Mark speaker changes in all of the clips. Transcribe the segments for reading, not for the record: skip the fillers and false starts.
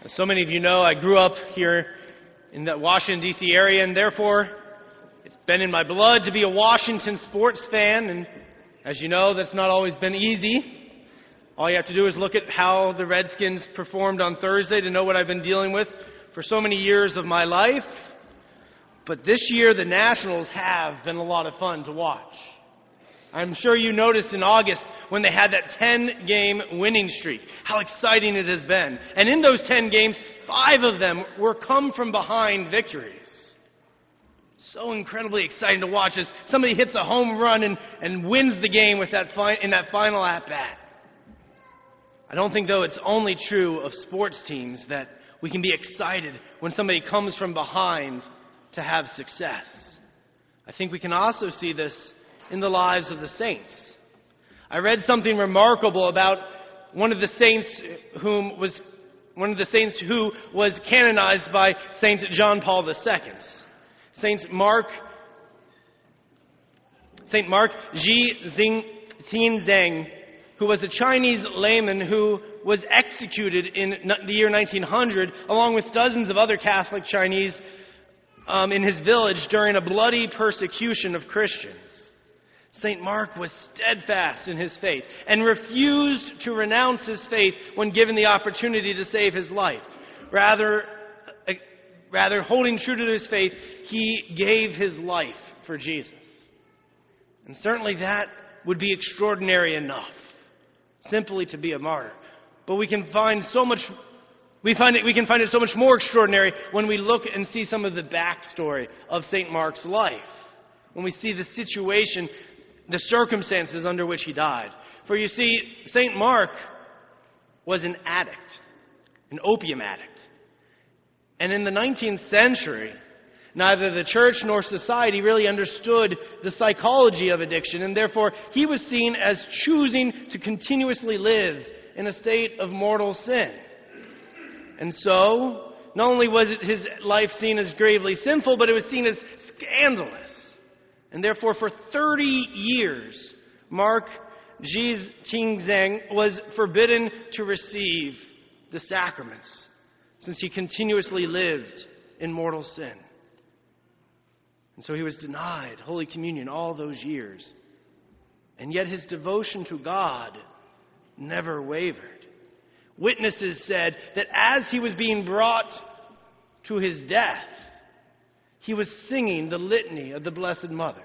Speaker 1: As so many of you know, I grew up here in the Washington, D.C. area, and therefore it's been in my blood to be a Washington sports fan. And as you know, that's not always been easy. All you have to do is look at how the Redskins performed on Thursday to know what I've been dealing with for so many years of my life. But this year, the Nationals have been a lot of fun to watch. I'm sure you noticed in August when they had that 10-game winning streak, how exciting it has been. And in those 10 games, 5 of them were come-from-behind victories. So incredibly exciting to watch as somebody hits a home run and wins the game with in that final at-bat. I don't think, though, it's only true of sports teams that we can be excited when somebody comes from behind to have success. I think we can also see this in the lives of the saints. I read something remarkable about one of the saints who was canonized by Saint John Paul II. Saint Mark Ji-Xinzang, who was a Chinese layman who was executed in the year 1900 along with dozens of other Catholic Chinese in his village during a bloody persecution of Christians. St. Mark was steadfast in his faith and refused to renounce his faith when given the opportunity to save his life. Rather, holding true to his faith, he gave his life for Jesus. And certainly that would be extraordinary enough, simply to be a martyr. But we can find it so much more extraordinary when we look and see some of the backstory of St. Mark's life. When we see the situation, the circumstances under which he died. For you see, St. Mark was an addict, an opium addict. And in the 19th century, neither the church nor society really understood the psychology of addiction, and therefore he was seen as choosing to continuously live in a state of mortal sin. And so, not only was his life seen as gravely sinful, but it was seen as scandalous. And therefore, for 30 years, Mark Ji-Xinzang was forbidden to receive the sacraments, since he continuously lived in mortal sin. And so he was denied Holy Communion all those years. And yet his devotion to God never wavered. Witnesses said that as he was being brought to his death, he was singing the litany of the Blessed Mother.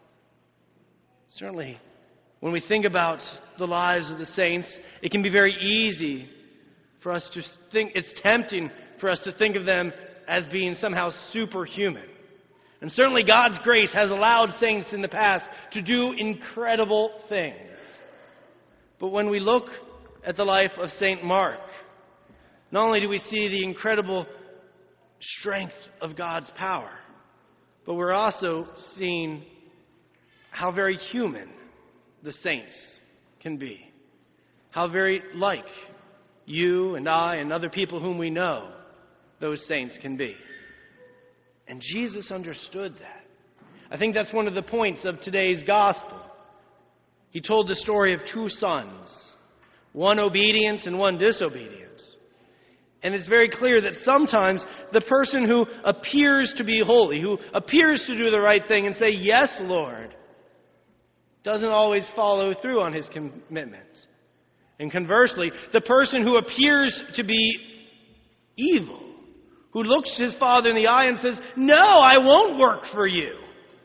Speaker 1: Certainly, when we think about the lives of the saints, it can be very easy for us to think, it's tempting for us to think of them as being somehow superhuman. And certainly God's grace has allowed saints in the past to do incredible things. But when we look at the life of St. Mark, not only do we see the incredible strength of God's power, but we're also seeing how very human the saints can be. How very like you and I and other people whom we know those saints can be. And Jesus understood that. I think that's one of the points of today's gospel. He told the story of 2 sons, one obedient and one disobedient. And it's very clear that sometimes the person who appears to be holy, who appears to do the right thing and say, "Yes, Lord," doesn't always follow through on his commitment. And conversely, the person who appears to be evil, who looks his father in the eye and says, "No, I won't work for you,"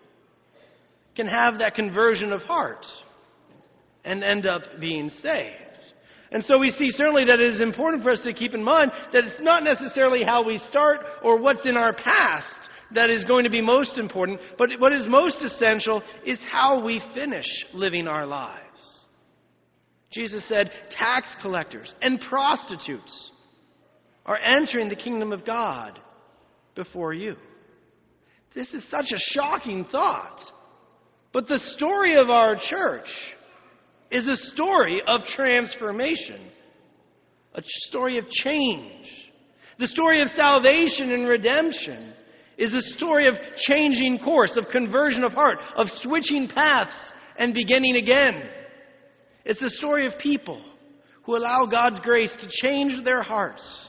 Speaker 1: can have that conversion of heart and end up being saved. And so we see certainly that it is important for us to keep in mind that it's not necessarily how we start or what's in our past that is going to be most important, but what is most essential is how we finish living our lives. Jesus said, tax collectors and prostitutes are entering the kingdom of God before you. This is such a shocking thought. But the story of our church is a story of transformation, a story of change. The story of salvation and redemption is a story of changing course, of conversion of heart, of switching paths and beginning again. It's a story of people who allow God's grace to change their hearts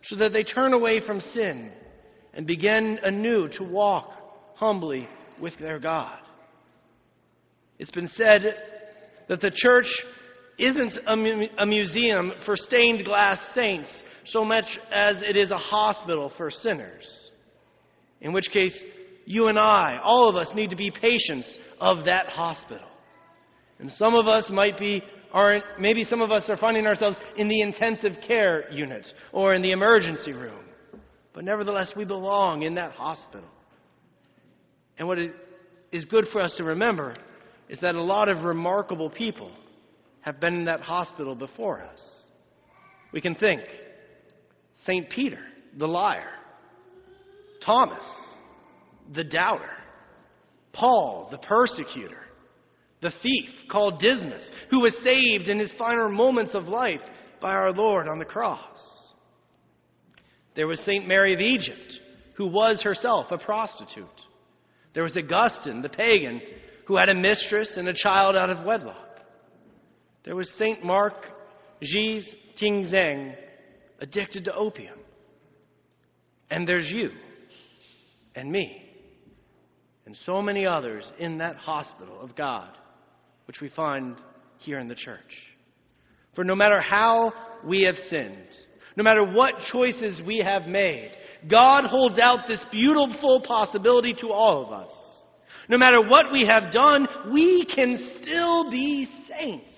Speaker 1: so that they turn away from sin and begin anew to walk humbly with their God. It's been said that the church isn't a museum for stained glass saints so much as it is a hospital for sinners. In which case, you and I, all of us, need to be patients of that hospital. And some of us maybe some of us are finding ourselves in the intensive care unit or in the emergency room. But nevertheless, we belong in that hospital. And what is good for us to remember is that a lot of remarkable people have been in that hospital before us. We can think St. Peter, the liar, Thomas, the doubter, Paul, the persecutor, the thief called Dismas, who was saved in his final moments of life by our Lord on the cross. There was St. Mary of Egypt, who was herself a prostitute. There was Augustine, the pagan, who had a mistress and a child out of wedlock. There was St. Mark Zhis Tingzeng, addicted to opium. And there's you and me and so many others in that hospital of God, which we find here in the church. For no matter how we have sinned, no matter what choices we have made, God holds out this beautiful possibility to all of us. No matter what we have done, we can still be saints.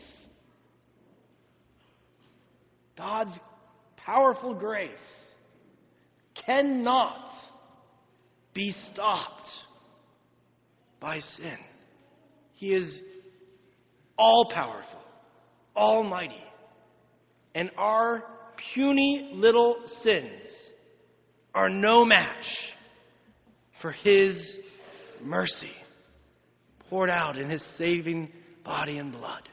Speaker 1: God's powerful grace cannot be stopped by sin. He is all-powerful, almighty, and our puny little sins are no match for His mercy poured out in His saving body and blood.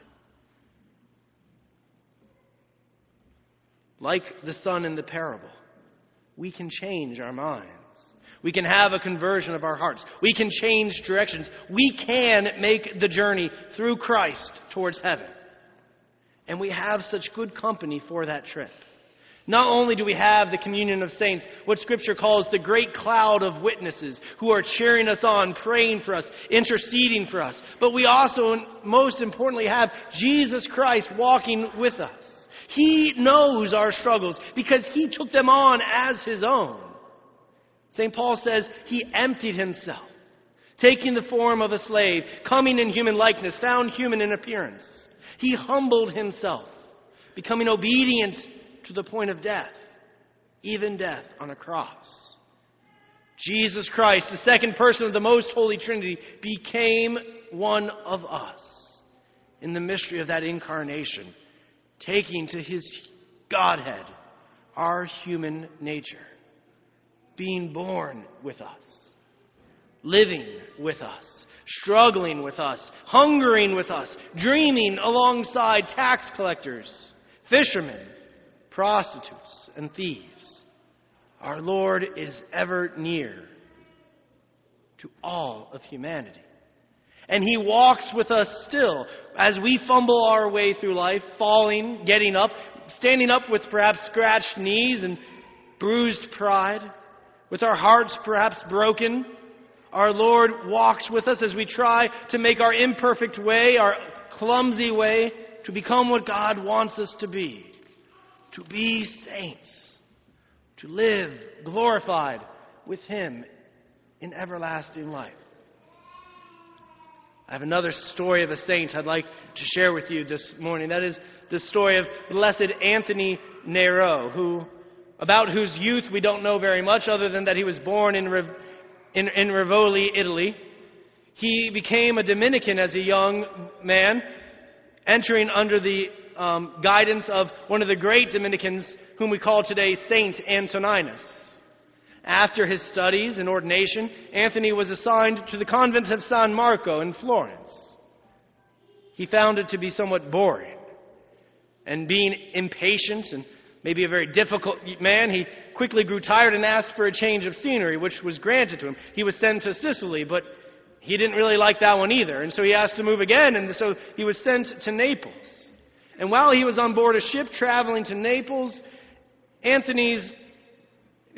Speaker 1: Like the son in the parable, we can change our minds. We can have a conversion of our hearts. We can change directions. We can make the journey through Christ towards heaven. And we have such good company for that trip. Not only do we have the communion of saints, what Scripture calls the great cloud of witnesses who are cheering us on, praying for us, interceding for us, but we also, most importantly, have Jesus Christ walking with us. He knows our struggles because He took them on as His own. St. Paul says He emptied Himself, taking the form of a slave, coming in human likeness, found human in appearance. He humbled Himself, becoming obedient to the point of death, even death on a cross. Jesus Christ, the second person of the most holy Trinity, became one of us in the mystery of that incarnation, taking to His Godhead our human nature, being born with us, living with us, struggling with us, hungering with us, dreaming alongside tax collectors, fishermen, prostitutes, and thieves. Our Lord is ever near to all of humanity. And He walks with us still as we fumble our way through life, falling, getting up, standing up with perhaps scratched knees and bruised pride, with our hearts perhaps broken. Our Lord walks with us as we try to make our imperfect way, our clumsy way, to become what God wants us to be saints, to live glorified with Him in everlasting life. I have another story of a saint I'd like to share with you this morning. That is the story of Blessed Anthony Nero, about whose youth we don't know very much other than that he was born in Rivoli, Italy. He became a Dominican as a young man, entering under the guidance of one of the great Dominicans whom we call today Saint Antoninus. After his studies and ordination, Anthony was assigned to the convent of San Marco in Florence. He found it to be somewhat boring, and being impatient and maybe a very difficult man, he quickly grew tired and asked for a change of scenery, which was granted to him. He was sent to Sicily, but he didn't really like that one either, and so he asked to move again, and so he was sent to Naples. And while he was on board a ship traveling to Naples, Anthony's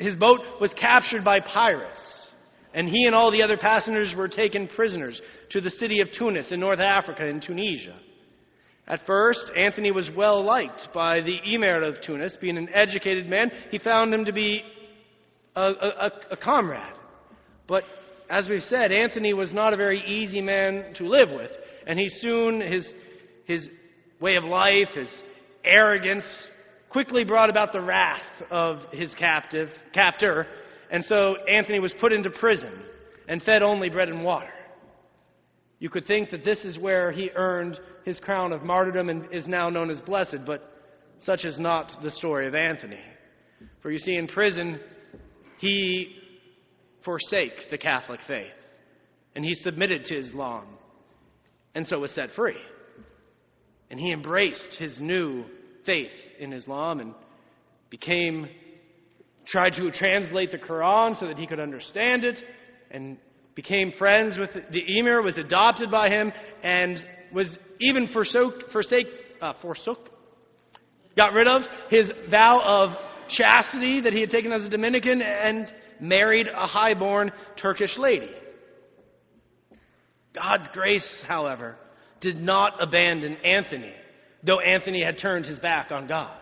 Speaker 1: his boat was captured by pirates, and he and all the other passengers were taken prisoners to the city of Tunis in North Africa, in Tunisia. At first, Anthony was well liked by the emir of Tunis. Being an educated man, he found him to be a comrade. But as we've said, Anthony was not a very easy man to live with, and he soon, his way of life, his arrogance, quickly brought about the wrath of his captor, and so Anthony was put into prison and fed only bread and water. You could think that this is where he earned his crown of martyrdom and is now known as blessed, but such is not the story of Anthony. For you see, in prison, he forsake the Catholic faith, and he submitted to Islam, and so was set free. And he embraced his new faith in Islam and tried to translate the Quran so that he could understand it, and became friends with the emir, was adopted by him, and was even got rid of his vow of chastity that he had taken as a Dominican and married a highborn Turkish lady. God's grace, however, did not abandon Anthony, though Anthony had turned his back on God.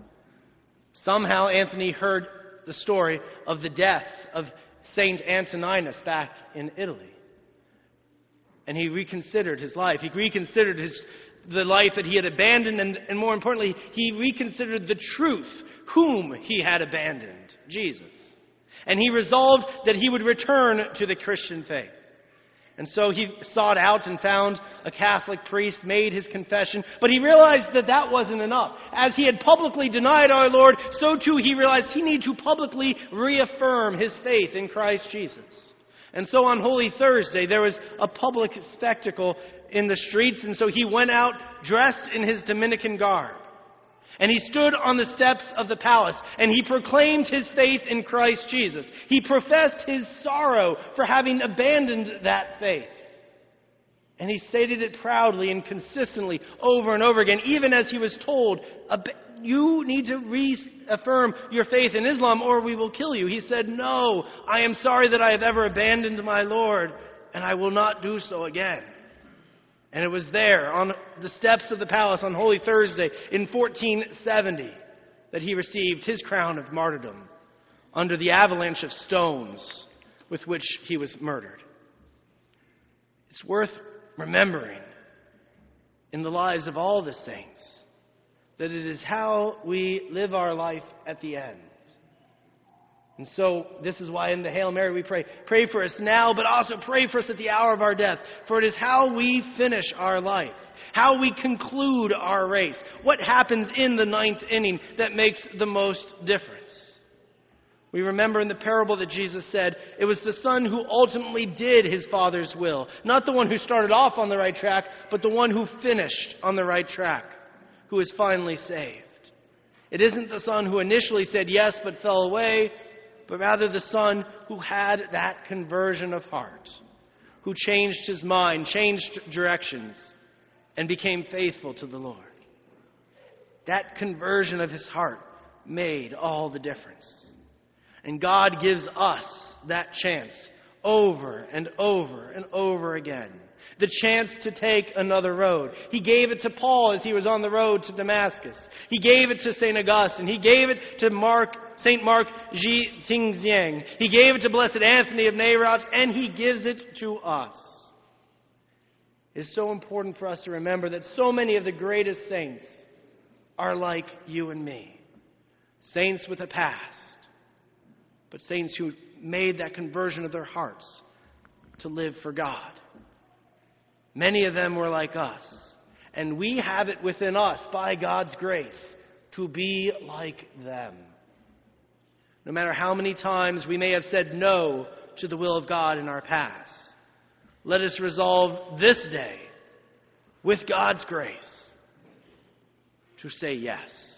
Speaker 1: Somehow Anthony heard the story of the death of Saint Antoninus back in Italy. And he reconsidered his life. He reconsidered the life that he had abandoned, and more importantly, he reconsidered the truth, whom he had abandoned, Jesus. And he resolved that he would return to the Christian faith. And so he sought out and found a Catholic priest, made his confession, but he realized that that wasn't enough. As he had publicly denied our Lord, so too he realized he needed to publicly reaffirm his faith in Christ Jesus. And so on Holy Thursday, there was a public spectacle in the streets, and so he went out dressed in his Dominican garb. And he stood on the steps of the palace, and he proclaimed his faith in Christ Jesus. He professed his sorrow for having abandoned that faith. And he stated it proudly and consistently over and over again, even as he was told, you need to reaffirm your faith in Islam or we will kill you. He said, no, I am sorry that I have ever abandoned my Lord, and I will not do so again. And it was there, on the steps of the palace on Holy Thursday in 1470, that he received his crown of martyrdom under the avalanche of stones with which he was murdered. It's worth remembering in the lives of all the saints that it is how we live our life at the end. And so this is why in the Hail Mary we pray for us now, but also pray for us at the hour of our death. For it is how we finish our life, how we conclude our race, what happens in the ninth inning that makes the most difference. We remember in the parable that Jesus said, it was the son who ultimately did his Father's will, not the one who started off on the right track, but the one who finished on the right track, who is finally saved. It isn't the son who initially said yes but fell away, but rather the son who had that conversion of heart, who changed his mind, changed directions, and became faithful to the Lord. That conversion of his heart made all the difference. And God gives us that chance over and over and over again. The chance to take another road. He gave it to Paul as he was on the road to Damascus. He gave it to St. Augustine. He gave it to St. Mark Ji Xingjiang. He gave it to Blessed Anthony of Nayrat, and he gives it to us. It's so important for us to remember that so many of the greatest saints are like you and me. Saints with a past, but saints who made that conversion of their hearts to live for God. Many of them were like us, and we have it within us, by God's grace, to be like them. No matter how many times we may have said no to the will of God in our past, let us resolve this day, with God's grace, to say yes.